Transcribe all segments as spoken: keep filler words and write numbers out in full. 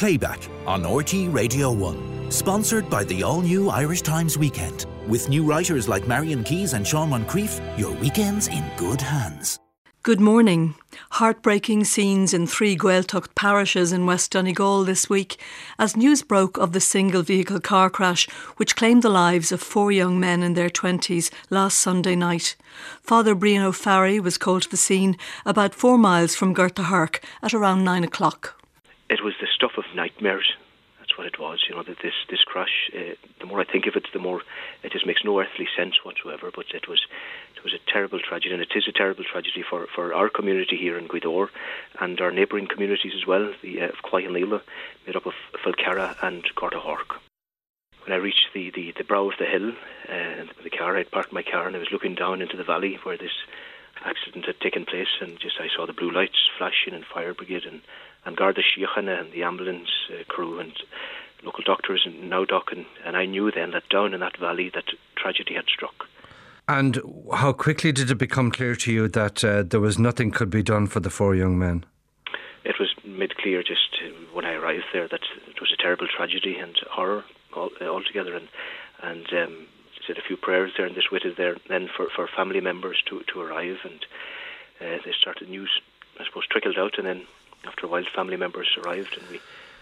Playback on R T Radio one. Sponsored by the all-new Irish Times Weekend. With new writers like Marion Keyes and Sean Moncrief, your weekend's in good hands. Good morning. Heartbreaking scenes in three Gaeltacht parishes in West Donegal this week as news broke of the single vehicle car crash which claimed the lives of four young men in their twenties last Sunday night. Father Brian O'Farry was called to the scene about four miles from Gortahurk at around nine o'clock. It was the stuff of nightmares. That's what it was, you know, that this, this crash, uh, the more I think of it, the more it just makes no earthly sense whatsoever, but it was it was a terrible tragedy, and it is a terrible tragedy for, for our community here in Gweedore and our neighbouring communities as well, the uh, of Quay and Leela, made up of Falcarra and Gortahurk. When I reached the, the, the brow of the hill, uh, the car, I'd parked my car and I was looking down into the valley where this accident had taken place, and just I saw the blue lights flashing and fire brigade and, and Garda Síochána and the ambulance uh, crew and local doctors and Nowdoc, and, and I knew then that down in that valley that tragedy had struck. And how quickly did it become clear to you that uh, there was nothing could be done for the four young men? It was made clear just when I arrived there that it was a terrible tragedy and horror all, altogether, and and um, said a few prayers there and just waited there then for, for family members to, to arrive, and uh, they started news, I suppose, trickled out, and then after a while family members arrived and we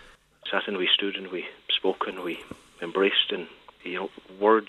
sat and we stood and we spoke and we embraced, and you know words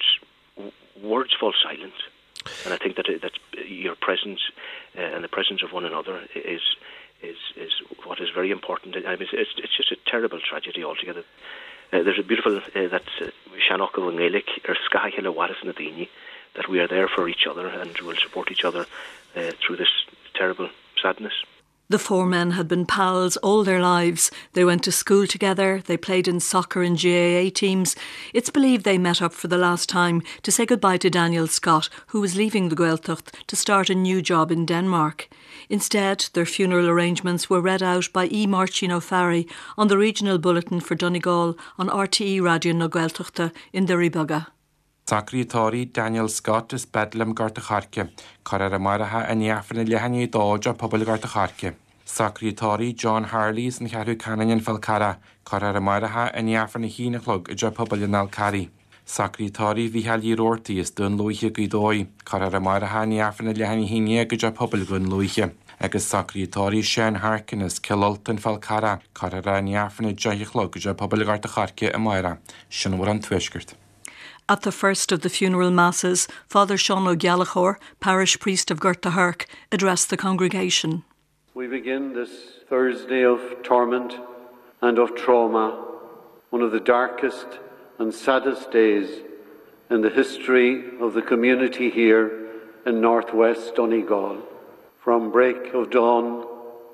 words fall silent, and I think that that your presence uh, and the presence of one another is is is what is very important. I mean, it's it's just a terrible tragedy altogether. Uh, there's a beautiful uh, that's Shannock of Gaelic or Skahila Waris Nadini, that we are there for each other and will support each other uh, through this terrible sadness. The four men had been pals all their lives. They went to school together, they played in soccer and G A A teams. It's believed they met up for the last time to say goodbye to Daniel Scott, who was leaving the Gaeltacht to start a new job in Denmark. Instead, their funeral arrangements were read out by E. Marcin O'Farry on the regional bulletin for Donegal on R T E Radio na Gaeltachta in the Ribaga. Secretary Daniel Scott is Bedlam Gortahurk, Carrera Maraha and Yafan Lehani Doja Public Gortahurk. Secretary John Harley's and Haru Canyon Falcarra, Carrera Maraha and Yafan Hinaclug, a Public Nalcari. Secretary Vihali Rorty is Dun Luihe Guidoi, Carrera Maraha and Yafan Lehani Hinia, a Public Gun Luihe. Agus Secretary Shane Harkin is Kilolton Falcarra, Carrera and Yafan Jahiclug, a Public Gortahurk, Amira, Shinwaran Twishkert. At the first of the funeral masses, Father Sean O'Gallagher, parish priest of Gortahurk, addressed the congregation. We begin this Thursday of torment and of trauma, one of the darkest and saddest days in the history of the community here in northwest Donegal. From break of dawn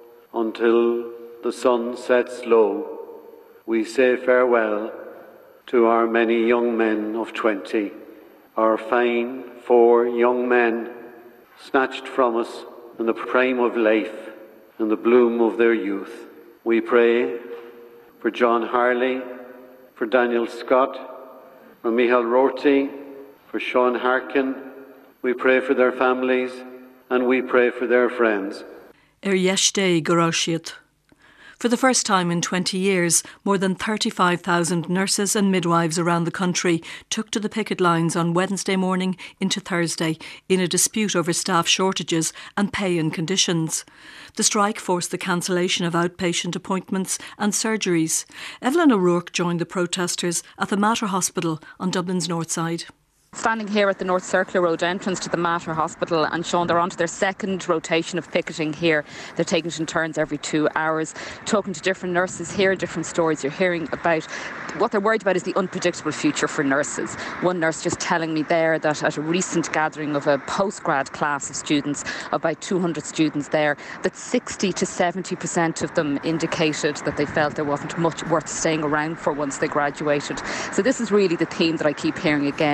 until the sun sets low, we say farewell to our many young men of twenty, our fine four young men snatched from us in the prime of life, in the bloom of their youth. We pray for John Harley, for Daniel Scott, for Michael Rorty, for Sean Harkin. We pray for their families and we pray for their friends. Er yeshte goroshiat. For the first time in twenty years, more than thirty-five thousand nurses and midwives around the country took to the picket lines on Wednesday morning into Thursday in a dispute over staff shortages and pay and conditions. The strike forced the cancellation of outpatient appointments and surgeries. Evelyn O'Rourke joined the protesters at the Mater Hospital on Dublin's north side. Standing here at the North Circular Road entrance to the Mater Hospital, and Sean, they're on to their second rotation of picketing here. They're taking it in turns every two hours, talking to different nurses here, different stories you're hearing about. What they're worried about is the unpredictable future for nurses. One nurse just telling me there that at a recent gathering of a postgrad class of students, about two hundred students there, that sixty to seventy percent of them indicated that they felt there wasn't much worth staying around for once they graduated. So this is really the theme that I keep hearing again and again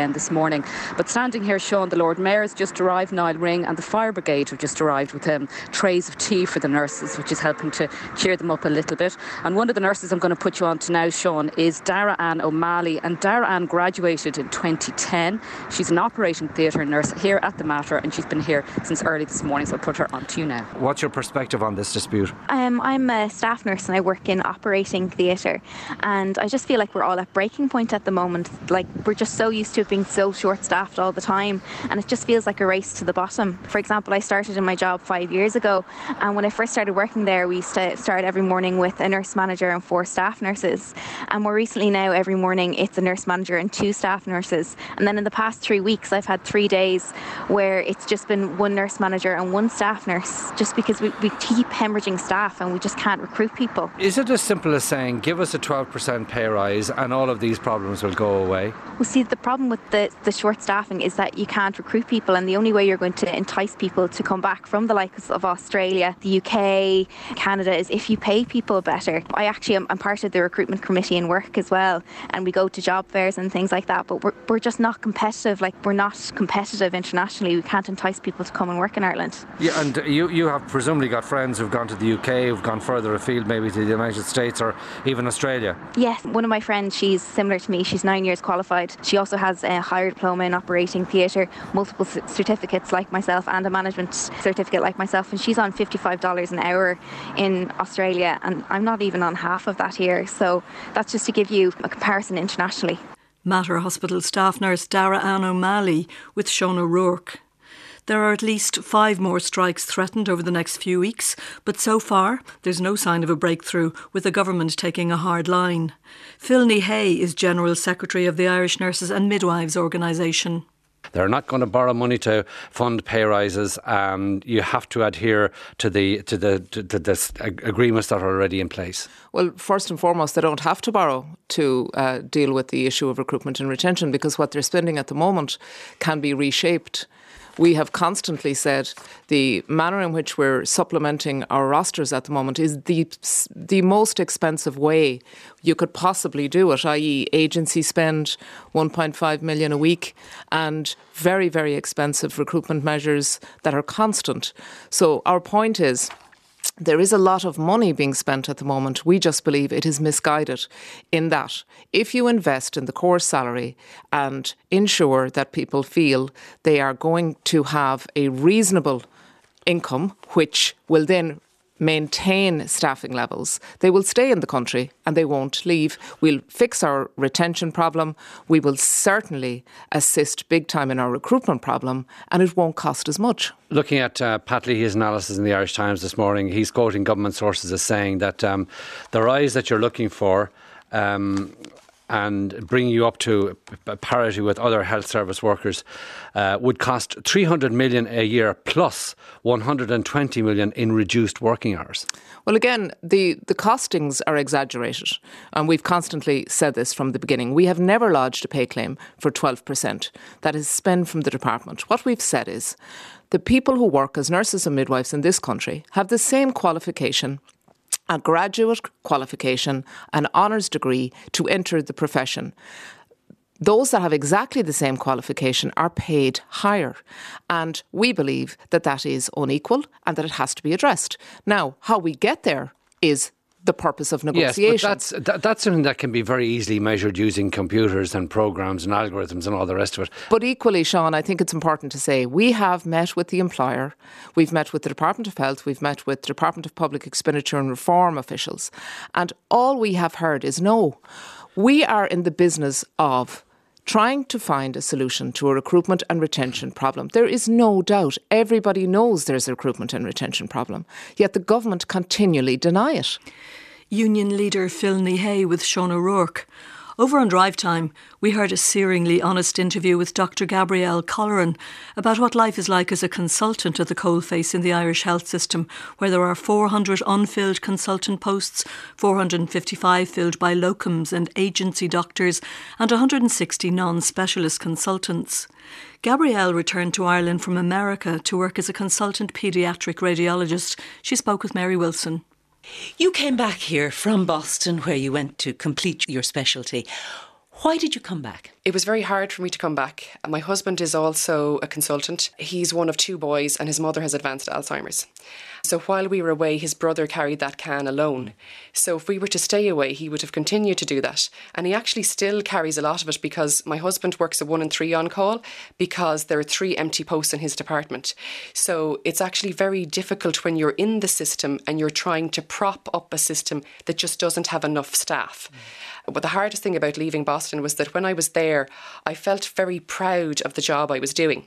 again this morning. But standing here, Sean, the Lord Mayor's just arrived, Niall Ring, and the fire brigade have just arrived with um, trays of tea for the nurses, which is helping to cheer them up a little bit. And one of the nurses I'm going to put you on to now, Sean, is Dara Ann O'Malley. And Dara Ann graduated in twenty ten. She's an operating theatre nurse here at the Mater, and she's been here since early this morning, so I'll put her on to you now. What's your perspective on this dispute? Um, I'm a staff nurse and I work in operating theatre, and I just feel like we're all at breaking point at the moment. Like, we're just so used to it being so short-staffed all the time, and it just feels like a race to the bottom. For example, I started in my job five years ago, and when I first started working there, we used to start every morning with a nurse manager and four staff nurses, and more recently now every morning it's a nurse manager and two staff nurses. And then in the past three weeks I've had three days where it's just been one nurse manager and one staff nurse, just because we, we keep hemorrhaging staff and we just can't recruit people. Is it as simple as saying give us a twelve percent pay rise and all of these problems will go away? Well, see, the problem with the, the short staffing is that you can't recruit people, and the only way you're going to entice people to come back from the likes of Australia, the U K, Canada is if you pay people better. I actually am I'm part of the recruitment committee in work as well, and we go to job fairs and things like that, but we're, we're just not competitive. Like, we're not competitive internationally. We can't entice people to come and work in Ireland. Yeah, and you, you have presumably got friends who've gone to the U K, who've gone further afield, maybe to the United States or even Australia. Yes, one of my friends, she's similar to me. She's nine years qualified. She also has a higher diploma in operating theatre, multiple c- certificates like myself, and a management certificate like myself, and she's on fifty-five dollars an hour in Australia, and I'm not even on half of that here. So that's just to give you a comparison internationally. Mater Hospital staff nurse Dara Ann O'Malley with Sean O'Rourke. There are at least five more strikes threatened over the next few weeks, but so far there's no sign of a breakthrough, with the government taking a hard line. Philny Hay is General Secretary of the Irish Nurses and Midwives Organisation. They're not going to borrow money to fund pay rises. Um, you have to adhere to the to the to, to the agreements that are already in place. Well, first and foremost, they don't have to borrow to uh, deal with the issue of recruitment and retention, because what they're spending at the moment can be reshaped. We have constantly said the manner in which we're supplementing our rosters at the moment is the the most expensive way you could possibly do it, that is agency spend one point five million a week and very, very expensive recruitment measures that are constant. So our point is, there is a lot of money being spent at the moment. We just believe it is misguided in that if you invest in the core salary and ensure that people feel they are going to have a reasonable income, which will then maintain staffing levels, they will stay in the country and they won't leave. We'll fix our retention problem. We will certainly assist big time in our recruitment problem, and it won't cost as much. Looking at uh, Pat Leahy's analysis in the Irish Times this morning, he's quoting government sources as saying that um, the rise that you're looking for um, and bringing you up to parity with other health service workers uh, would cost three hundred million a year plus one hundred twenty million in reduced working hours. Well, again, the, the costings are exaggerated, and we've constantly said this from the beginning. We have never lodged a pay claim for twelve percent. That is spend from the department. What we've said is the people who work as nurses and midwives in this country have the same qualification, a graduate qualification, an honours degree to enter the profession. Those that have exactly the same qualification are paid higher, and we believe that that is unequal and that it has to be addressed. Now, how we get there is the purpose of negotiation. Yes, but that's, that, that's something that can be very easily measured using computers and programs and algorithms and all the rest of it. But equally, Sean, I think it's important to say we have met with the employer, we've met with the Department of Health, we've met with the Department of Public Expenditure and Reform officials, and all we have heard is no. We are in the business of trying to find a solution to a recruitment and retention problem. There is no doubt. Everybody knows there's a recruitment and retention problem, yet the government continually deny it. Union leader Philny Hay with Sean O'Rourke. Over on Drive Time, we heard a searingly honest interview with Doctor Gabrielle Colleran about what life is like as a consultant at the coalface in the Irish health system, where there are four hundred unfilled consultant posts, four hundred fifty-five filled by locums and agency doctors, and one hundred sixty non-specialist consultants. Gabrielle returned to Ireland from America to work as a consultant paediatric radiologist. She spoke with Mary Wilson. You came back here from Boston, where you went to complete your specialty. Why did you come back? It was very hard for me to come back. My husband is also a consultant. He's one of two boys and his mother has advanced Alzheimer's. So while we were away, his brother carried that can alone. So if we were to stay away, he would have continued to do that. And he actually still carries a lot of it because my husband works a one in three on call because there are three empty posts in his department. So it's actually very difficult when you're in the system and you're trying to prop up a system that just doesn't have enough staff. Mm. But the hardest thing about leaving Boston was that when I was there, I felt very proud of the job I was doing.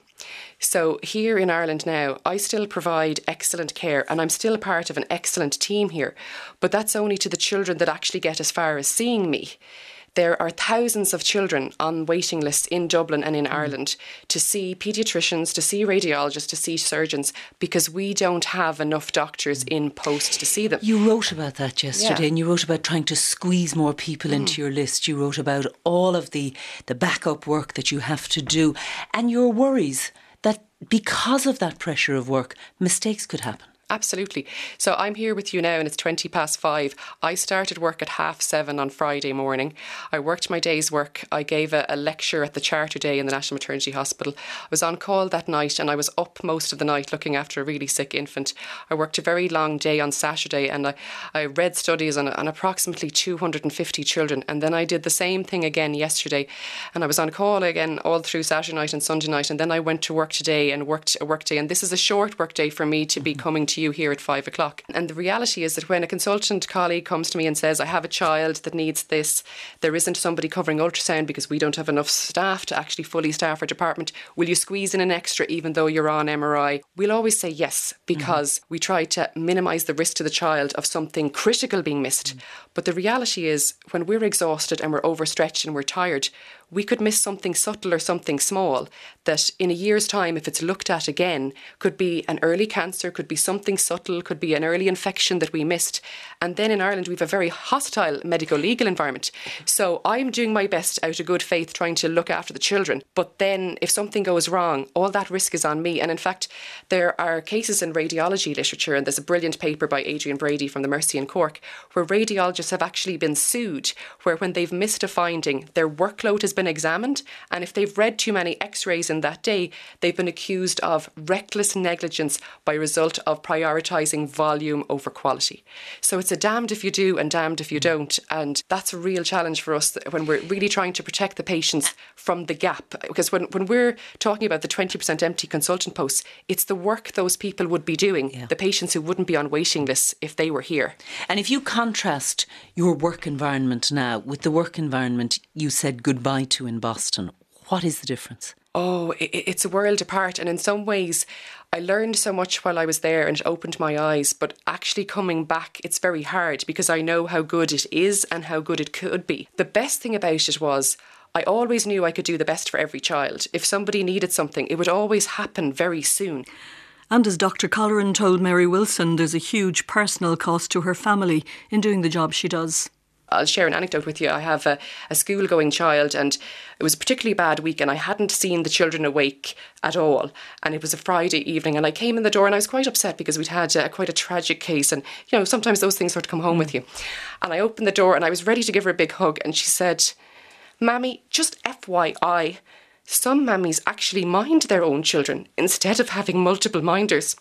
So here in Ireland now, I still provide excellent care and I'm still part of an excellent team here. But that's only to the children that actually get as far as seeing me. There are thousands of children on waiting lists in Dublin and in Ireland to see paediatricians, to see radiologists, to see surgeons, because we don't have enough doctors in post to see them. You wrote about that yesterday, yeah. and you wrote about trying to squeeze more people mm. into your list. You wrote about all of the, the backup work that you have to do and your worries that because of that pressure of work, mistakes could happen. Absolutely. So I'm here with you now and it's twenty past five. I started work at half seven on Friday morning. I worked my day's work. I gave a, a lecture at the Charter Day in the National Maternity Hospital. I was on call that night and I was up most of the night looking after a really sick infant. I worked a very long day on Saturday and I, I read studies on, on approximately two hundred fifty children. And then I did the same thing again yesterday. And I was on call again all through Saturday night and Sunday night. And then I went to work today and worked a work day. And this is a short work day for me to be coming to you here at five o'clock. And the reality is that when a consultant colleague comes to me and says, I have a child that needs this, there isn't somebody covering ultrasound because we don't have enough staff to actually fully staff our department, will you squeeze in an extra even though you're on M R I? We'll always say yes, because mm-hmm. we try to minimise the risk to the child of something critical being missed. Mm-hmm. But the reality is when we're exhausted and we're overstretched and we're tired, we could miss something subtle or something small that in a year's time, if it's looked at again, could be an early cancer, could be something subtle, could be an early infection that we missed. And then in Ireland, we have a very hostile medical legal environment. So I'm doing my best out of good faith trying to look after the children. But then if something goes wrong, all that risk is on me. And in fact, there are cases in radiology literature, and there's a brilliant paper by Adrian Brady from the Mercy in Cork, where radiologists have actually been sued, where when they've missed a finding, their workload has been examined, and if they've read too many x-rays in that day, they've been accused of reckless negligence by result of prioritising volume over quality. So it's a damned if you do and damned if you don't, and that's a real challenge for us when we're really trying to protect the patients from the gap, because when, when we're talking about the twenty percent empty consultant posts, it's the work those people would be doing, yeah. the patients who wouldn't be on waiting lists if they were here. And if you contrast your work environment now with the work environment you said goodbye to in Boston, what is the difference? Oh, it's a world apart. And in some ways, I learned so much while I was there and it opened my eyes. But actually coming back, it's very hard because I know how good it is and how good it could be. The best thing about it was I always knew I could do the best for every child. If somebody needed something, it would always happen very soon. And as Doctor Colleran told Mary Wilson, there's a huge personal cost to her family in doing the job she does. I'll share an anecdote with you. I have a, a school-going child and it was a particularly bad week and I hadn't seen the children awake at all. And it was a Friday evening and I came in the door and I was quite upset because we'd had a, quite a tragic case and, you know, sometimes those things sort of come home mm. with you. And I opened the door and I was ready to give her a big hug and she said, Mammy, just F Y I, some mammies actually mind their own children instead of having multiple minders.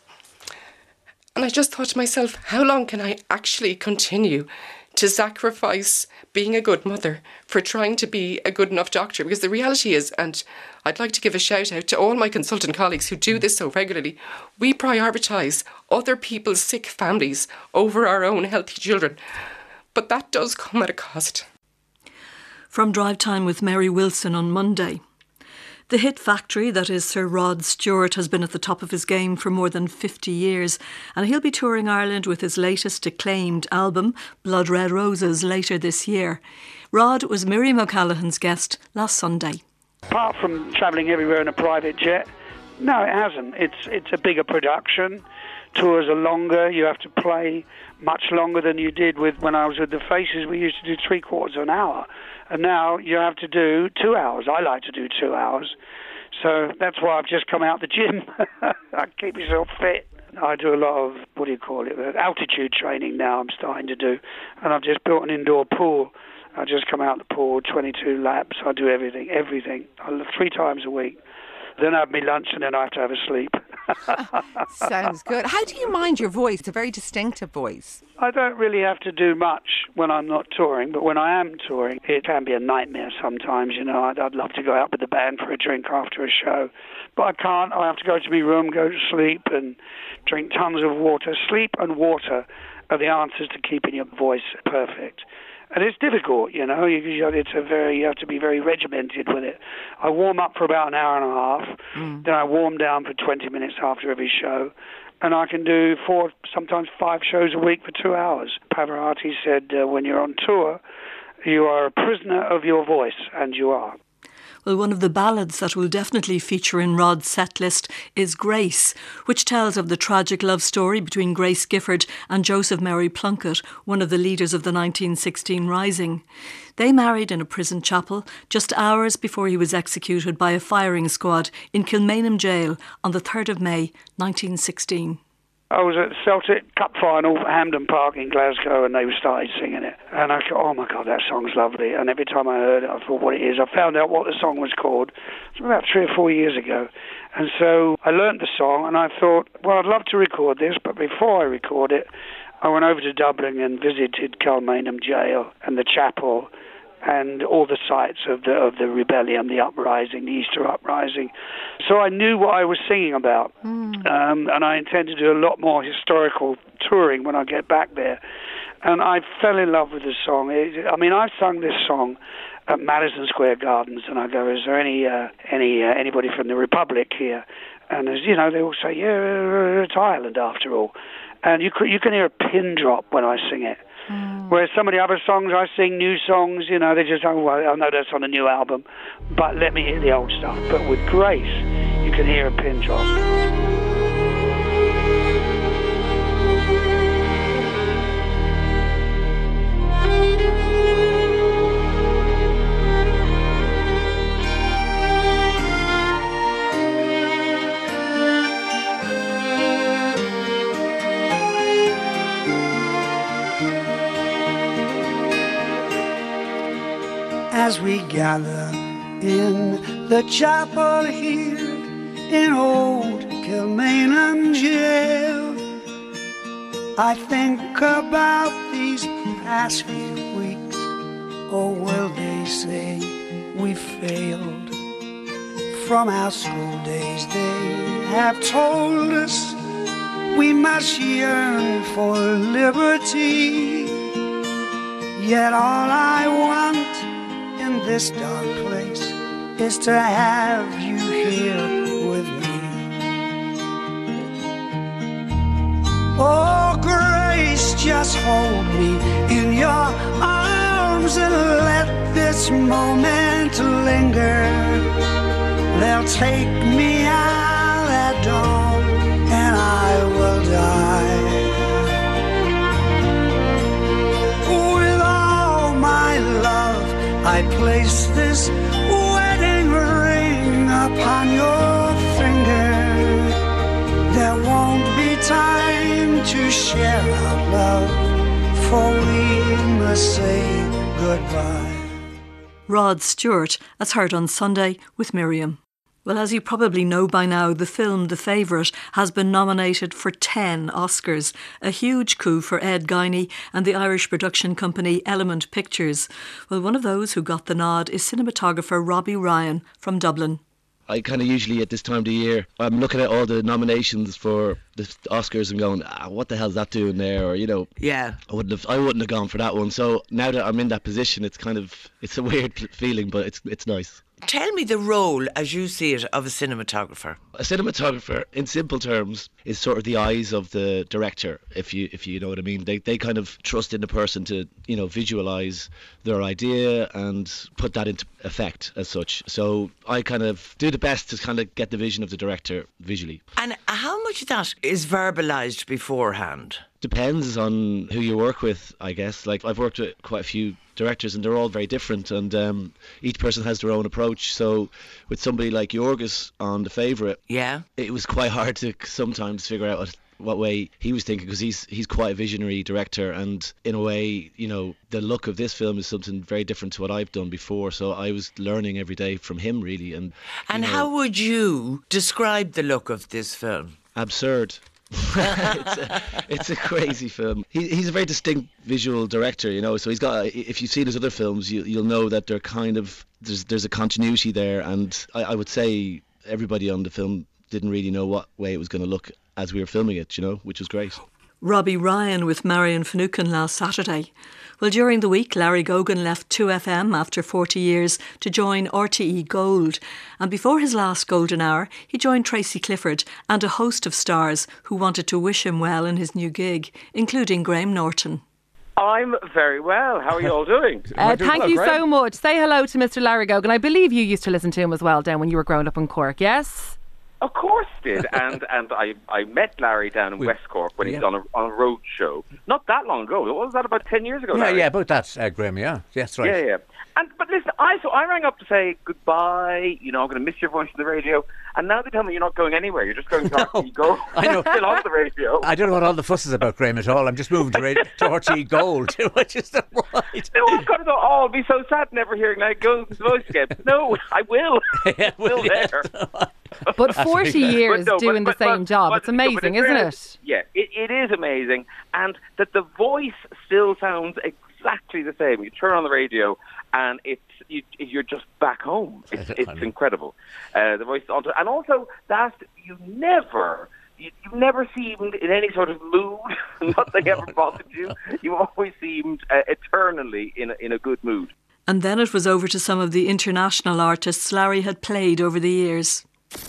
And I just thought to myself, how long can I actually continue to sacrifice being a good mother for trying to be a good enough doctor? Because the reality is, and I'd like to give a shout out to all my consultant colleagues who do this so regularly, we prioritise other people's sick families over our own healthy children. But that does come at a cost. From Drive Time with Mary Wilson on Monday. The hit factory that is Sir Rod Stewart has been at the top of his game for more than fifty years, and he'll be touring Ireland with his latest acclaimed album, Blood Red Roses, later this year. Rod was Miriam O'Callaghan's guest last Sunday. Apart from travelling everywhere in a private jet, no, it hasn't. It's it's a bigger production. Tours are longer. You have to play much longer than you did with when I was with the Faces. We used to do three quarters of an hour. And now you have to do two hours. I like to do two hours. So that's why I've just come out the gym. I keep myself fit. I do a lot of, what do you call it, altitude training now I'm starting to do. And I've just built an indoor pool I just come out the pool, twenty-two laps. I do everything, everything, three times a week. Then I have my lunch and then I have to have a sleep. Sounds good. How do you mind your voice? It's a very distinctive voice. I don't really have to do much when I'm not touring, but when I am touring, it can be a nightmare sometimes. You know, I'd, I'd love to go out with the band for a drink after a show, but I can't. I have to go to my room, go to sleep, and drink tons of water. Sleep and water are the answers to keeping your voice perfect. And it's difficult, you know. You, you, it's a very you have to be very regimented with it. I warm up for about an hour and a half, mm. then I warm down for twenty minutes after every show, and I can do four, sometimes five shows a week for two hours. Pavarotti said, uh, "When you're on tour, you are a prisoner of your voice," and you are. Well, one of the ballads that will definitely feature in Rod's set list is Grace, which tells of the tragic love story between Grace Gifford and Joseph Mary Plunkett, one of the leaders of the nineteen sixteen Rising. They married in a prison chapel just hours before he was executed by a firing squad in Kilmainham Jail on the third of May nineteen sixteen. I was at the Celtic Cup final at Hampden Park in Glasgow and they started singing it. And I thought, oh my God, that song's lovely. And every time I heard it, I thought what it is. I found out what the song was called. It was about three or four years ago. And so I learnt the song and I thought, well, I'd love to record this, but before I record it, I went over to Dublin and visited Kilmainham Jail and the chapel and all the sites of the of the rebellion, the uprising, the Easter uprising. So I knew what I was singing about, mm. um, and I intend to do a lot more historical touring when I get back there. And I fell in love with the song. It, I mean, I've sung this song at Madison Square Gardens, and I go, "Is there any uh, any uh, anybody from the Republic here?" And as you know, they all say, "Yeah, it's Ireland after all." And you you can hear a pin drop when I sing it. Mm. Whereas some of the other songs I sing, new songs, you know, they just, oh, well, I know that's on a new album, but let me hear the old stuff. But with Grace, you can hear a pin drop. As we gather in the chapel here in old Kilmainham Jail, I think about these past few weeks. Oh, will they say we failed? From our school days they have told us we must yearn for liberty. Yet all I want in this dark place is to have you here with me. Oh, Grace, just hold me in your arms and let this moment linger. They'll take me out at dawn and I will die. With all my love I place this wedding ring upon your finger. There won't be time to share our love, for we must say goodbye. Rod Stewart, as heard on Sunday with Miriam. Well, as you probably know by now, the film The Favourite has been nominated for ten Oscars, a huge coup for Ed Guiney and the Irish production company Element Pictures. Well, one of those who got the nod is cinematographer Robbie Ryan from Dublin. I kind of usually at this time of the year, I'm looking at all the nominations for the Oscars and going, ah, what the hell's that doing there? Or, you know, yeah, I wouldn't have, I wouldn't have gone for that one. So now that I'm in that position, it's kind of, it's a weird feeling, but it's it's nice. Tell me the role, as you see it, of a cinematographer. A cinematographer, in simple terms, is sort of the eyes of the director, if you if you know what I mean. They they kind of trust in the person to, you know, visualise their idea and put that into effect as such. So I kind of do the best to kind of get the vision of the director visually. And how much of that is verbalised beforehand? Depends on who you work with, I guess. Like, I've worked with quite a few directors and they're all very different, and um, each person has their own approach. So with somebody like Yorgos on The Favourite, yeah, it was quite hard to sometimes figure out what, what way he was thinking, because he's he's quite a visionary director, and in a way, you know, the look of this film is something very different to what I've done before. So I was learning every day from him, really. And and know, how would you describe the look of this film? Absurd. it's, a, it's a crazy film. He, he's a very distinct visual director, you know. So he's got. If you've seen his other films, you, you'll know that they're kind of there's there's a continuity there, and I, I would say everybody on the film didn't really know what way it was going to look as we were filming it, you know, which was great. Robbie Ryan with Marion Finucane last Saturday. Well, during the week, Larry Gogan left two F M after forty years to join R T E Gold. And before his last golden hour, he joined Tracy Clifford and a host of stars who wanted to wish him well in his new gig, including Graham Norton. I'm very well. How are you all doing? Uh, doing thank well, you Graham. so much. Say hello to Mister Larry Gogan. I believe you used to listen to him as well down when you were growing up in Cork, yes? Of course did, and and I, I met Larry down in we, West Cork when yeah. he was on a on a road show. Not that long ago. What was that, about ten years ago? Yeah, Larry? yeah, about that, uh, Graham. Yeah, yes, right. Yeah, yeah. And but listen, I so I rang up to say goodbye. You know, I'm going to miss your voice on the radio. And now they tell me you're not going anywhere. You're just going to no, R T E Gold. I know. Still on the radio. I don't know what all the fuss is about, Graham, at all. I'm just moving to, radio, to R T E Gold, which is the right. No, I've got to go. Oh, I'll be so sad never hearing Larry Gogan's voice again. No, I will. Yeah, well, still yeah. there. But forty years no, doing but, but, the same but, job, but, it's amazing, isn't it? Yeah, it, it is amazing. And that the voice still sounds exactly the same. You turn on the radio and it's you, you're just back home. It's, it's incredible. Uh, the voice on, and also that you never... You, you never seemed in any sort of mood. Nothing ever bothered you. You always seemed uh, eternally in a, in a good mood. And then it was over to some of the international artists Larry had played over the years.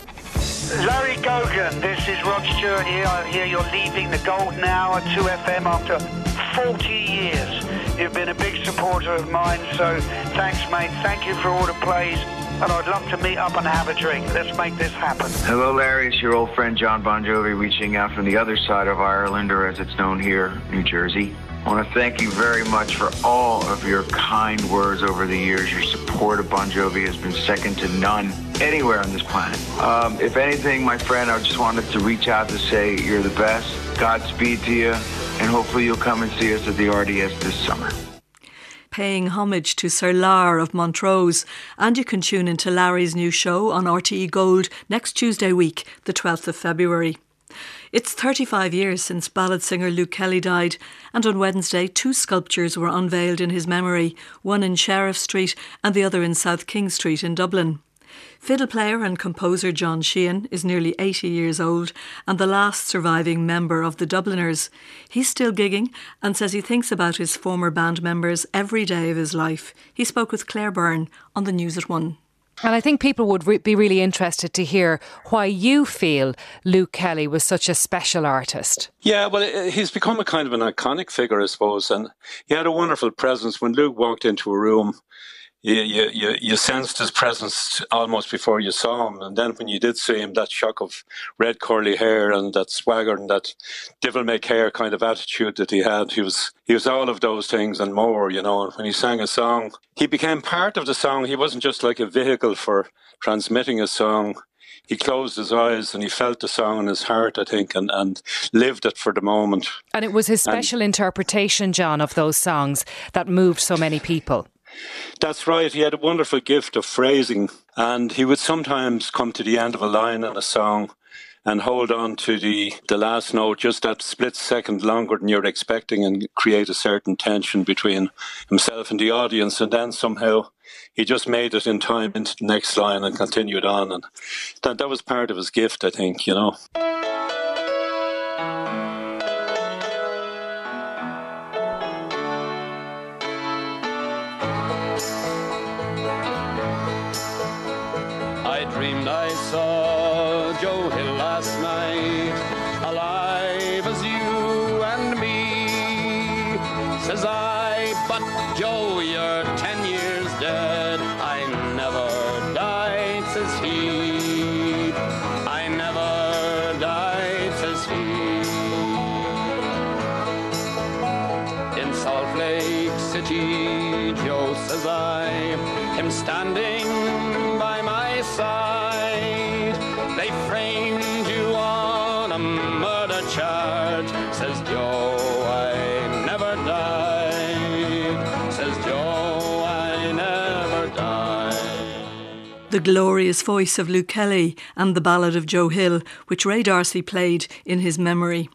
Larry Gogan, this is Rod Stewart here. I hear you're leaving the Golden Hour two F M after forty years. You've been a big supporter of mine, so thanks, mate. Thank you for all the plays. And I'd love to meet up and have a drink. Let's make this happen. Hello, Larry. It's your old friend John Bon Jovi reaching out from the other side of Ireland, or as it's known here, New Jersey. I want to thank you very much for all of your kind words over the years. Your support of Bon Jovi has been second to none anywhere on this planet. Um, if anything, my friend, I just wanted to reach out to say you're the best. Godspeed to you, and hopefully you'll come and see us at the R D S this summer. Paying homage to Sir Lar of Montrose. And you can tune into Larry's new show on R T E Gold next Tuesday week, the twelfth of February. It's thirty-five years since ballad singer Luke Kelly died, and on Wednesday two sculptures were unveiled in his memory, one in Sheriff Street and the other in South King Street in Dublin. Fiddle player and composer John Sheehan is nearly eighty years old and the last surviving member of the Dubliners. He's still gigging and says he thinks about his former band members every day of his life. He spoke with Claire Byrne on the News at One. And I think people would re- be really interested to hear why you feel Luke Kelly was such a special artist. Yeah, well, he's become a kind of an iconic figure, I suppose, and he had a wonderful presence. When Luke walked into a room, you, you, you, you sensed his presence almost before you saw him. And then when you did see him, that shock of red curly hair and that swagger and that devil-may-care kind of attitude that he had, he was he was all of those things and more, you know. And when he sang a song, he became part of the song. He wasn't just like a vehicle for transmitting a song. He closed his eyes and he felt the song in his heart, I think, and, and lived it for the moment. And it was his special and, interpretation, John, of those songs that moved so many people. That's right. He had a wonderful gift of phrasing, and he would sometimes come to the end of a line in a song and hold on to the, the last note just that split second longer than you're expecting and create a certain tension between himself and the audience. And then somehow he just made it in time into the next line and continued on. And that, that was part of his gift, I think, you know. Dreamed I saw Joe Hill last night, alive as you and me. Says I, but Joe, you're ten years dead. I never died, says he. I never died, says he. In Salt Lake City, Joe, says I, him standing by my side. They framed you on a murder charge. The Glorious Voice of Luke Kelly and The Ballad of Joe Hill, which Ray D'Arcy played in his memory.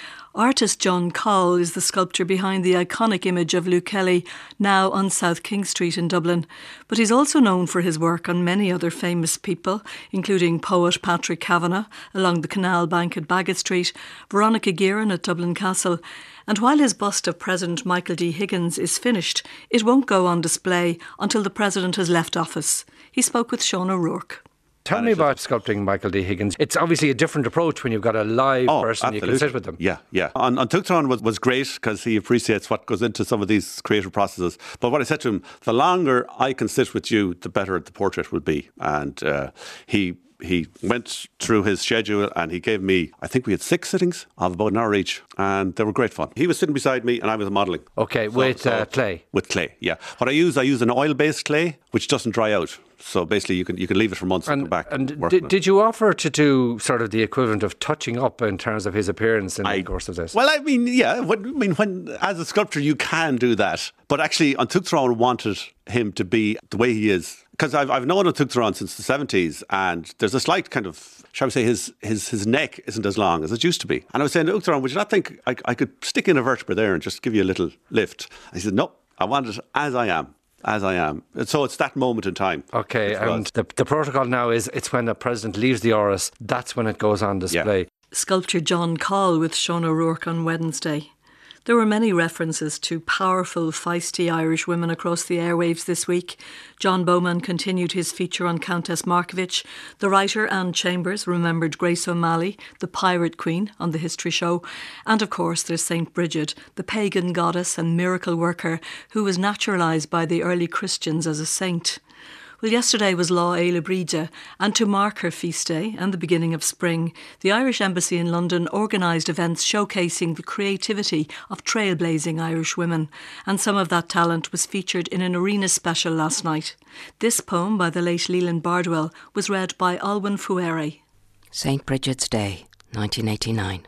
Artist John Coll is the sculptor behind the iconic image of Luke Kelly, now on South King Street in Dublin. But he's also known for his work on many other famous people, including poet Patrick Kavanagh along the Canal Bank at Baggot Street, Veronica Guerin at Dublin Castle. And while his bust of President Michael D. Higgins is finished, it won't go on display until the President has left office. He spoke with Sean O'Rourke. Tell me about sculpting Michael D. Higgins. It's obviously a different approach when you've got a live oh, person absolutely. you can sit with them. Yeah, yeah. On, on Tugtharan was, was great because he appreciates what goes into some of these creative processes. But what I said to him, the longer I can sit with you, the better the portrait will be. And uh, he he went through his schedule and he gave me, I think we had six sittings of about an hour each, and they were great fun. He was sitting beside me and I was modelling. Okay, so, with so, uh, clay? With clay, yeah. What I use, I use an oil-based clay, which doesn't dry out. So basically you can you can leave it for months and, and come back. And did, did you offer to do sort of the equivalent of touching up in terms of his appearance in I, the course of this? Well, I mean, yeah. What, I mean, when as a sculptor you can do that. But actually, on Tugtharan wanted him to be the way he is. Because I've, I've known on Tugtharan since the seventies, and there's a slight kind of, shall we say, his his his neck isn't as long as it used to be. And I was saying, Tugtharan, would you not think I, I could stick in a vertebra there and just give you a little lift? And he said, no, I want it as I am. As I am. And so it's that moment in time. Okay, and the, the protocol now is it's when the President leaves the Áras, that's when it goes on display. Yeah. Sculptor John Coll with Sean O'Rourke on Wednesday. There were many references to powerful, feisty Irish women across the airwaves this week. John Bowman continued his feature on Countess Markievicz. The writer Anne Chambers remembered Grace O'Malley, the Pirate Queen, on the History Show. And of course there's Saint Bridget, the pagan goddess and miracle worker who was naturalised by the early Christians as a saint. Well, yesterday was Lá Éile Bríde, and to mark her feast day and the beginning of spring, the Irish Embassy in London organised events showcasing the creativity of trailblazing Irish women, and some of that talent was featured in an arena special last night. This poem by the late Leland Bardwell was read by Olwen Fouéré. Saint Bridget's Day, nineteen eighty-nine.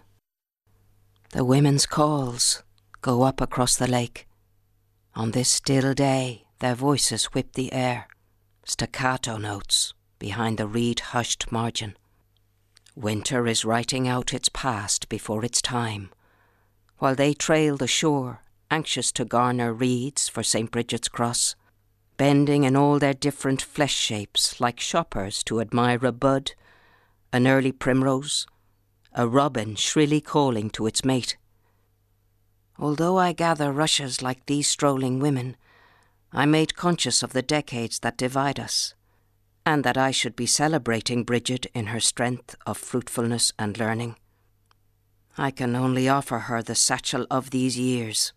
The women's calls go up across the lake. On this still day, their voices whip the air. Staccato notes behind the reed-hushed margin. Winter is writing out its past before its time, while they trail the shore, anxious to garner reeds for Saint Bridget's cross, bending in all their different flesh shapes like shoppers to admire a bud, an early primrose, a robin shrilly calling to its mate. Although I gather rushes like these strolling women, I'm made conscious of the decades that divide us, and that I should be celebrating Bridget in her strength of fruitfulness and learning. I can only offer her the satchel of these years.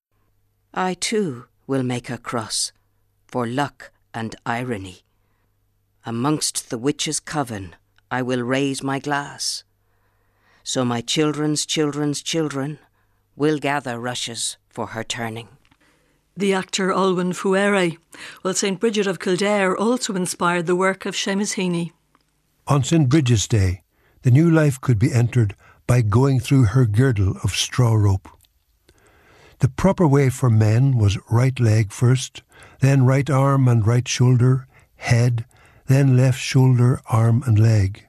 I too will make a cross for luck and irony. Amongst the witches' coven I will raise my glass, so my children's children's children will gather rushes for her turning. The actor Olwen Fouéré. Well, Saint Bridget of Kildare also inspired the work of Seamus Heaney. On Saint Bridget's Day, the new life could be entered by going through her girdle of straw rope. The proper way for men was right leg first, then right arm and right shoulder, head, then left shoulder, arm and leg.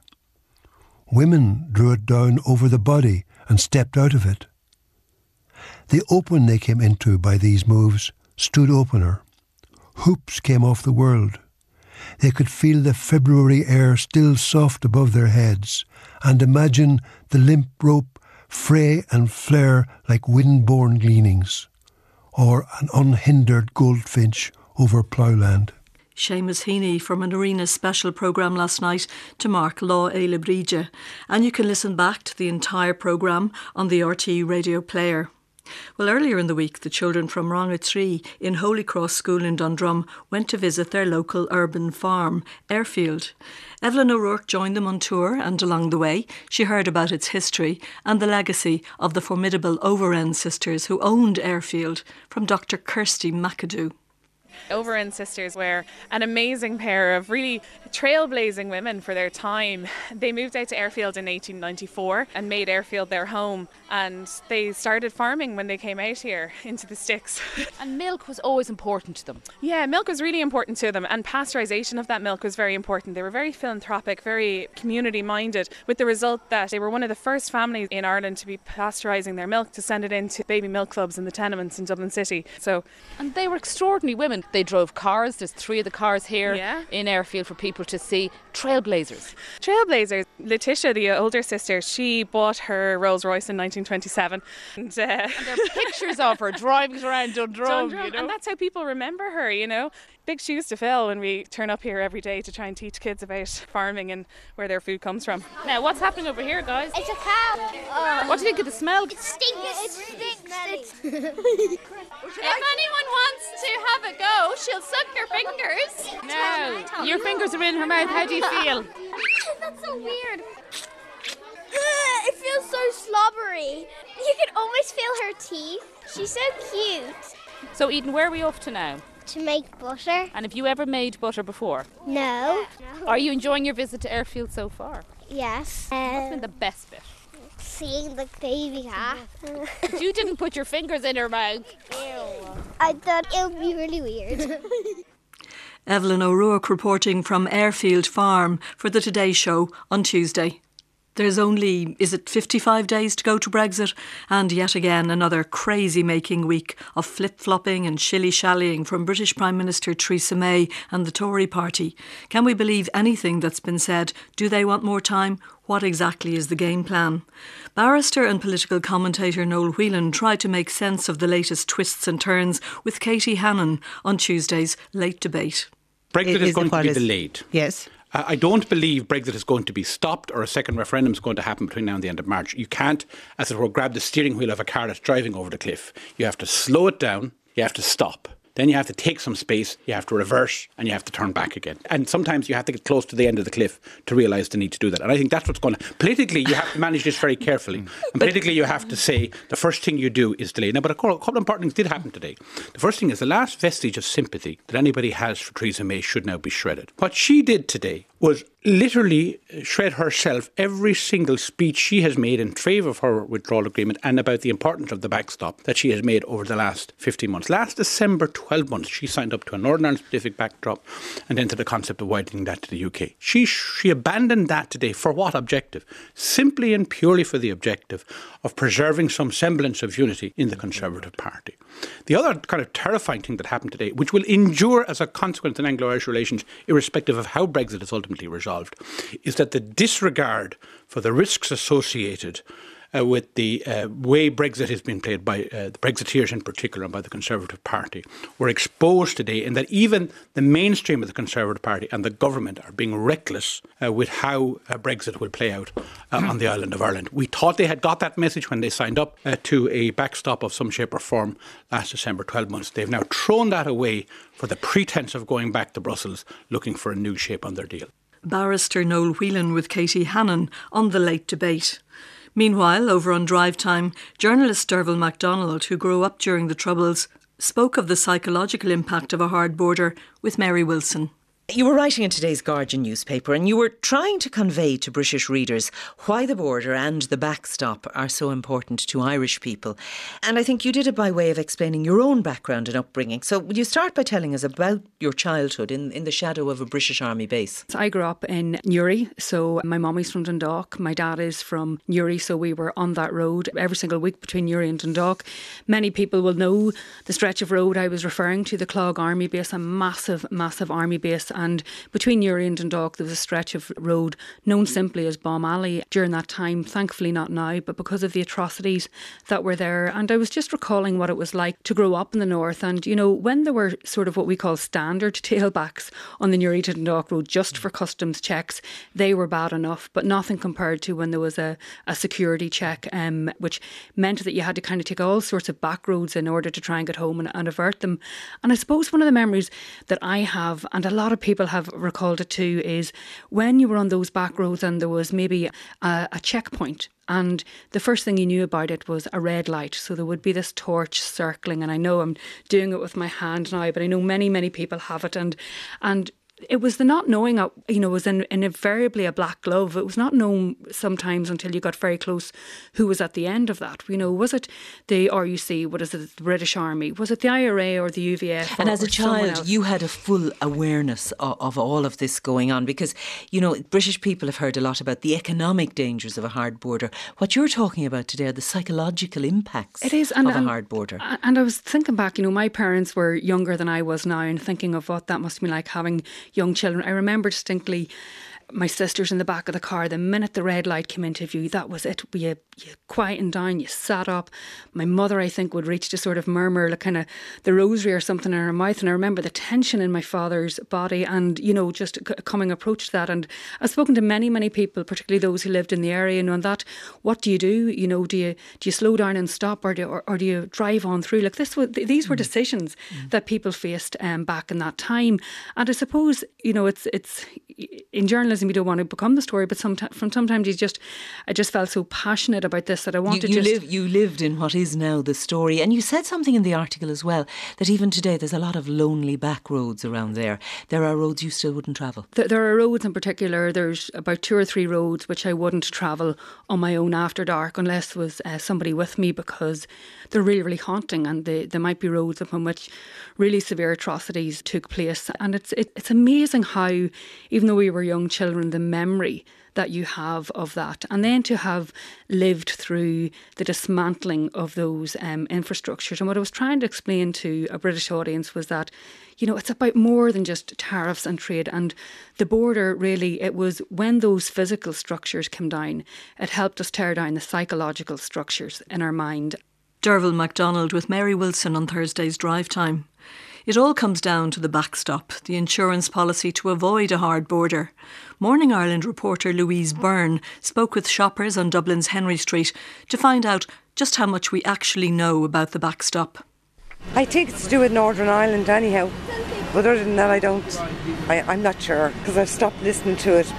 Women drew it down over the body and stepped out of it. The open they came into by these moves stood opener. Hoops came off the world. They could feel the February air still soft above their heads, and imagine the limp rope fray and flare like wind-borne gleanings, or an unhindered goldfinch over ploughland. Seamus Heaney from an Arena special programme last night to mark Lá Éile Bríde, and you can listen back to the entire programme on the R T E radio player. Well, earlier in the week, the children from Rangatree in Holy Cross School in Dundrum went to visit their local urban farm, Airfield. Evelyn O'Rourke joined them on tour, and along the way, she heard about its history and the legacy of the formidable Overend sisters who owned Airfield, from Doctor Kirsty McAdoo. Overend sisters were an amazing pair of really trailblazing women for their time. They moved out to Airfield in eighteen ninety-four and made Airfield their home, and they started farming when they came out here into the sticks. And milk was always important to them. Yeah, milk was really important to them, and pasteurisation of that milk was very important. They were very philanthropic, very community minded, with the result that they were one of the first families in Ireland to be pasteurising their milk to send it into baby milk clubs in the tenements in Dublin City. So, and they were extraordinary women. They drove cars. There's three of the cars here yeah. in Airfield for people to see. Trailblazers. Trailblazers. Letitia, the older sister, she bought her Rolls Royce in nineteen twenty-seven. And, uh, and there are pictures of her driving around Dundrum, Dundrum, you know? and that's how people remember her, you know. Big shoes to fill when we turn up here every day to try and teach kids about farming and where their food comes from. Now, what's happening over here, guys? It's a cow. Oh. What do you think of the smell? It stinks. It stinks. It's If anyone wants to have a go, she'll suck your fingers. No, your fingers are in her mouth. How do you feel? That's so weird. It feels so slobbery. You can almost feel her teeth. She's so cute. So, Eden, where are we off to now? To make butter. And have you ever made butter before? No. Are you enjoying your visit to Airfield so far? Yes. What's been the best bit? Seeing the baby calf. But you didn't put your fingers in her mouth. Ew. I thought it would be really weird. Evelyn O'Rourke reporting from Airfield Farm for the Today Show on Tuesday. There's only, is it fifty-five days to go to Brexit? And yet again, another crazy-making week of flip-flopping and shilly-shallying from British Prime Minister Theresa May and the Tory party. Can we believe anything that's been said? Do they want more time? What exactly is the game plan? Barrister and political commentator Noel Whelan tried to make sense of the latest twists and turns with Katie Hannon on Tuesday's Late Debate. Brexit It is is going to what be is- delayed. Yes. Uh, I don't believe Brexit is going to be stopped or a second referendum is going to happen between now and the end of March. You can't, as it were, grab the steering wheel of a car that's driving over the cliff. You have to slow it down. You have to stop. Then you have to take some space, you have to reverse, and you have to turn back again. And sometimes you have to get close to the end of the cliff to realise the need to do that. And I think that's what's going to... Politically, you have to manage this very carefully. And politically, you have to say the first thing you do is delay. Now, but a couple of important things did happen today. The first thing is the last vestige of sympathy that anybody has for Theresa May should now be shredded. What she did today was literally shred herself every single speech she has made in favour of her withdrawal agreement and about the importance of the backstop that she has made over the last fifteen months. Last December, twelve months, she signed up to a Northern Ireland specific backdrop and then to the concept of widening that to the U K. She, she abandoned that today for what objective? Simply and purely for the objective of preserving some semblance of unity in the Conservative Party. The other kind of terrifying thing that happened today, which will endure as a consequence in Anglo-Irish relations, irrespective of how Brexit is ultimately resolved, is that the disregard for the risks associated uh, with the uh, way Brexit has been played by uh, the Brexiteers in particular and by the Conservative Party were exposed today, in that even the mainstream of the Conservative Party and the government are being reckless uh, with how uh, Brexit will play out uh, on the island of Ireland. We thought they had got that message when they signed up uh, to a backstop of some shape or form last December, twelve months. They've now thrown that away for the pretence of going back to Brussels looking for a new shape on their deal. Barrister Noel Whelan with Katie Hannon on the Late Debate. Meanwhile, over on Drive Time, journalist Derval MacDonald, who grew up during the Troubles, spoke of the psychological impact of a hard border with Mary Wilson. You were writing in today's Guardian newspaper and you were trying to convey to British readers why the border and the backstop are so important to Irish people. And I think you did it by way of explaining your own background and upbringing. So would you start by telling us about your childhood in, in the shadow of a British Army base? I grew up in Newry, so my mommy's from Dundalk, my dad is from Newry, so we were on that road every single week between Newry and Dundalk. Many people will know the stretch of road I was referring to, the Clog Army Base, a massive, massive army base. And between Newry and Dundalk, there was a stretch of road known simply as Bomb Alley during that time. Thankfully not now, but because of the atrocities that were there. And I was just recalling what it was like to grow up in the north. And, you know, when there were sort of what we call standard tailbacks on the Newry to Dundalk road just for customs checks, they were bad enough, but nothing compared to when there was a, a security check, um, which meant that you had to kind of take all sorts of back roads in order to try and get home and, and avert them. And I suppose one of the memories that I have, and a lot of people people have recalled it too, is when you were on those back roads and there was maybe a, a checkpoint, and the first thing you knew about it was a red light. So there would be this torch circling, and I know I'm doing it with my hand now, but I know many, many people have it. And and it was the not knowing, you know, it was in, invariably a black glove. It was not known sometimes until you got very close who was at the end of that. You know, was it the R U C? What is it, the British Army? Was it the I R A or the U V F? And or, as a child, you had a full awareness of, of all of this going on, because, you know, British people have heard a lot about the economic dangers of a hard border. What you're talking about today are the psychological impacts it is, and, of a and, hard border. And I was thinking back, you know, my parents were younger than I was now, and thinking of what that must be like having young children. I remember distinctly my sisters in the back of the car. The minute the red light came into view, that was it. You, you quietened down, you sat up. My mother, I think, would reach to sort of murmur like kind of the rosary or something in her mouth, and I remember the tension in my father's body, and, you know, just c- coming approach to that. And I've spoken to many, many people, particularly those who lived in the area, and on that, what do you do? You know, do you do you slow down and stop, or do or, or do you drive on through? Like this, was, these were decisions mm. that people faced um, back in that time. And I suppose, you know, it's it's in journalism, you don't want to become the story, but sometimes, from sometimes you just, I just felt so passionate about this that I wanted you, you to. Live, you lived in what is now the story, and you said something in the article as well, that even today there's a lot of lonely back roads around there. There are roads you still wouldn't travel. There, there are roads in particular. There's about two or three roads which I wouldn't travel on my own after dark unless there was uh, somebody with me, because they're really, really haunting, and they, there might be roads upon which really severe atrocities took place. And it's it, it's amazing how, even though we were young children, the memory that you have of that, and then to have lived through the dismantling of those um, infrastructures. And what I was trying to explain to a British audience was that, you know, it's about more than just tariffs and trade. And the border, really, it was when those physical structures came down, it helped us tear down the psychological structures in our mind. Derval MacDonald with Mary Wilson on Thursday's Drive Time. It all comes down to the backstop, the insurance policy to avoid a hard border. Morning Ireland reporter Louise Byrne spoke with shoppers on Dublin's Henry Street to find out just how much we actually know about the backstop. I think it's to do with Northern Ireland anyhow, but other than that I don't, I, I'm not sure, because I've stopped listening to it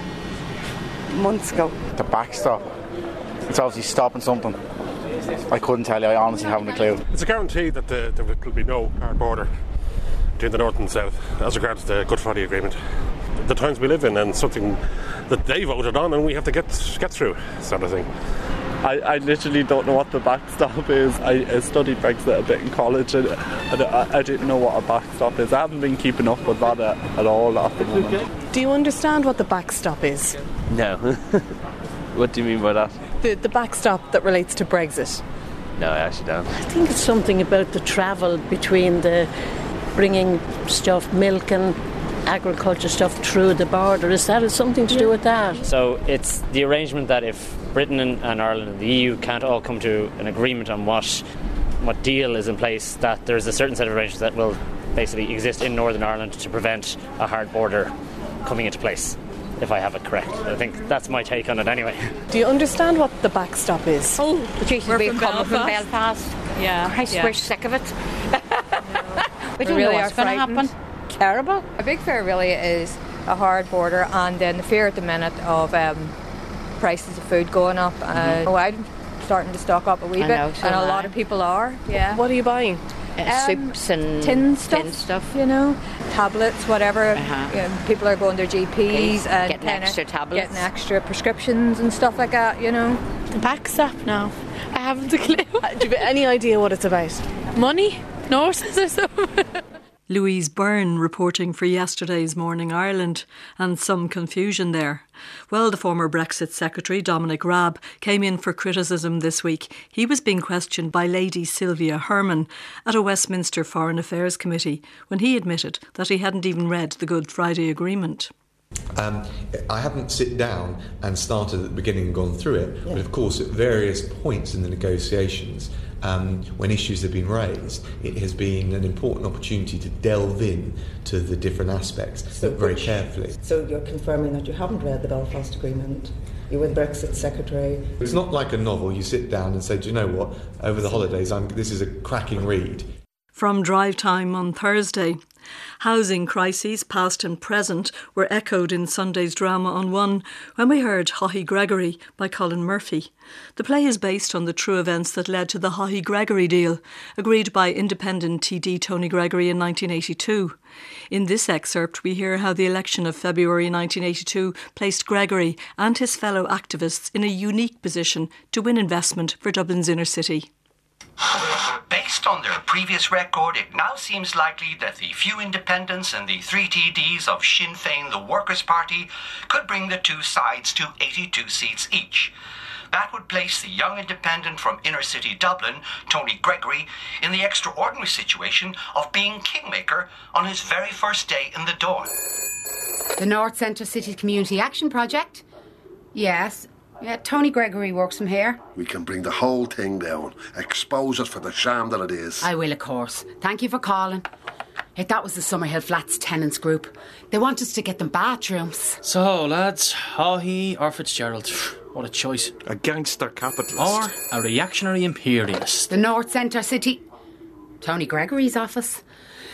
months ago. The backstop, it's obviously stopping something. I couldn't tell you, I honestly haven't a clue. It's a guarantee that the, there will be no hard border between the north and south as regards the Good Friday Agreement. The times we live in, and something that they voted on and we have to get get through, sort of thing. I, I literally don't know what the backstop is. I, I studied Brexit a bit in college, and, and I, I didn't know what a backstop is. I haven't been keeping up with that at, at all at the moment. Do you understand what the backstop is? No. What do you mean by that? The, the backstop that relates to Brexit. No, I actually don't. I think it's something about the travel between the bringing stuff, milk and agriculture stuff through the border. Is that something to do with that? So it's the arrangement that if Britain and, and Ireland and the E U can't all come to an agreement on what what deal is in place, that there's a certain set of arrangements that will basically exist in Northern Ireland to prevent a hard border coming into place, if I have it correct. I think that's my take on it anyway. Do you understand what the backstop is? Oh, Jesus, we're from coming from Belfast. Yeah. Christ, yeah. we're sick of it. we don't we really know what's going to happen. Terrible. A big fear really is a hard border, and then the fear at the minute of um, prices of food going up. Mm-hmm. Uh, oh, I'm starting to stock up a wee I bit, know, so and a am lot I. of people are. Yeah. What are you buying? Uh, Um, soups and tin stuff, tin stuff. you know, tablets, whatever. Uh-huh. You know, people are going to their G Ps Okay, and getting kinda extra tablets. getting extra prescriptions and stuff like that. You know, the backstop now. I haven't a clue. Do you have any idea what it's about? Money, nurses or something. Louise Byrne reporting for yesterday's Morning Ireland, and some confusion there. Well, the former Brexit Secretary, Dominic Raab, came in for criticism this week. He was being questioned by Lady Sylvia Herman at a Westminster Foreign Affairs Committee when he admitted that he hadn't even read the Good Friday Agreement. Um, I haven't sit down and started at the beginning and gone through it, yeah. But of course at various points in the negotiations, um, when issues have been raised, it has been an important opportunity to delve in to the different aspects so very which, carefully. So you're confirming that you haven't read the Belfast Agreement? You were the Brexit Secretary? It's not like a novel. You sit down and say, do you know what, over the holidays I'm, this is a cracking read. From Drive Time on Thursday, Housing crises, past and present, were echoed in Sunday's drama on One when we heard Haughey Gregory by Colin Murphy. The play is based on the true events that led to the Haughey-Gregory deal, agreed by independent T D Tony Gregory in nineteen eighty-two. In this excerpt, we hear how the election of February nineteen eighty-two placed Gregory and his fellow activists in a unique position to win investment for Dublin's inner city. Based on their previous record, it now seems likely that the few independents and the three T Ds of Sinn Féin, the Workers' Party, could bring the two sides to eighty-two seats each. That would place the young independent from inner city Dublin, Tony Gregory, in the extraordinary situation of being kingmaker on his very first day in the door. The North Centre City Community Action Project? Yes. Yeah, Tony Gregory works from here. We can bring the whole thing down, expose it for the sham that it is. I will, of course. Thank you for calling. Hey, that was the Summerhill Flats tenants group. They want us to get them bathrooms. So, lads, Haughey or Fitzgerald? What a choice. A gangster capitalist. Or a reactionary imperialist. The North Centre City... Tony Gregory's office.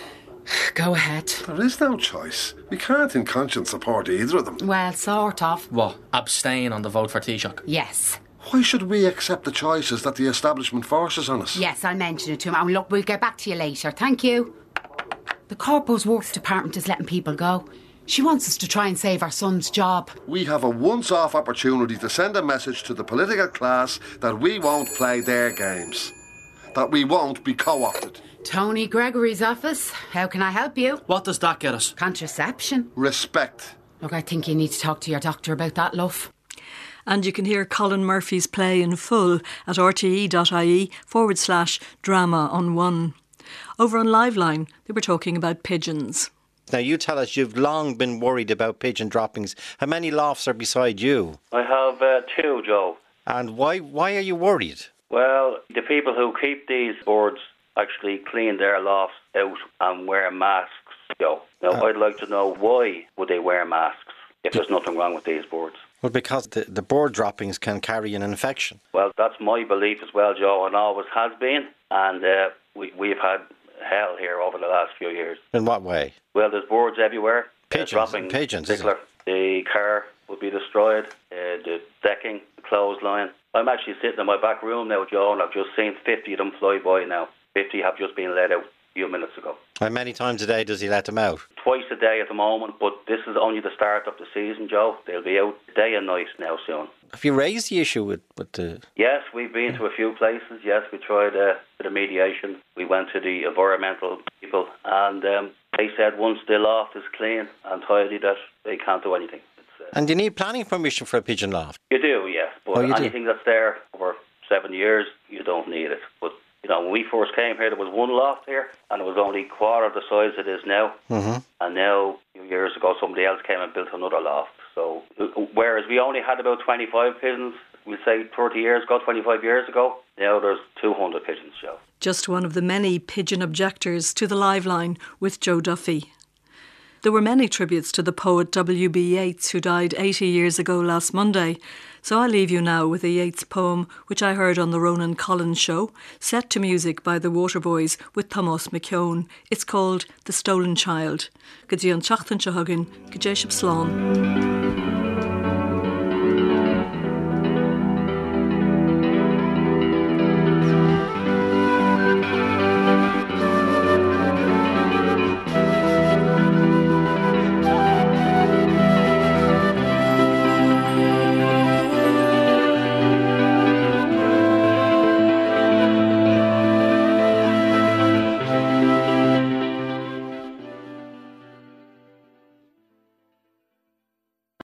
Go ahead. There is no choice. We can't in conscience support either of them. Well, sort of. What? Abstain on the vote for Taoiseach? Yes. Why should we accept the choices that the establishment forces on us? Yes, I'll mention it to him. And look, we'll get back to you later. Thank you. The Corpo's Works Department is letting people go. She wants us to try and save our son's job. We have a once-off opportunity to send a message to the political class that we won't play their games. That we won't be co-opted. Tony Gregory's office. How can I help you? What does that get us? Contraception. Respect. Look, I think you need to talk to your doctor about that, love. And you can hear Colin Murphy's play in full at rte.ie forward slash drama on one. Over on Liveline, they were talking about pigeons. Now, you tell us you've long been worried about pigeon droppings. How many lofts are beside you? I have uh, two, Joe. And why why are you worried? Well, the people who keep these birds actually clean their lofts out and wear masks, Joe. Now, uh, I'd like to know why would they wear masks if there's nothing wrong with these birds? Well, because the, the bird droppings can carry an infection. Well, that's my belief as well, Joe, and always has been. And uh, we, we've had hell here over the last few years. In what way? Well, there's birds everywhere. Pigeons. Uh, dropping Pigeons. Particular. The car would be destroyed. Uh, the decking, the clothesline. I'm actually sitting in my back room now, Joe, and I've just seen fifty of them fly by now. fifty have just been let out a few minutes ago. How many times a day does he let them out? Twice a day at the moment, but this is only the start of the season, Joe. They'll be out day and night now soon. Have you raised the issue with, with the... Yes, we've been to a few places. Yes, we tried uh, the mediation. We went to the environmental people, and um, they said once the loft is clean and tidy that they can't do anything. It's, uh, and you need planning permission for a pigeon loft? You do, yes. But oh, you anything do? That's there over seven years, you don't need it. But you know, when we first came here, there was one loft here, and it was only a quarter of the size it is now. Mm-hmm. And now, a few years ago, somebody else came and built another loft. So, whereas we only had about twenty-five pigeons, we'll say thirty years ago, twenty-five years ago, now there's two hundred pigeons, Joe. Just one of the many pigeon objectors to the Liveline with Joe Duffy. There were many tributes to the poet W B Yeats, who died eighty years ago last Monday. So I leave you now with a Yeats poem, which I heard on the Ronan Collins show, set to music by the Waterboys with Thomas McKeown. It's called The Stolen Child. Gudíon Teachtan Seo Huggin, Gudéishib Slán.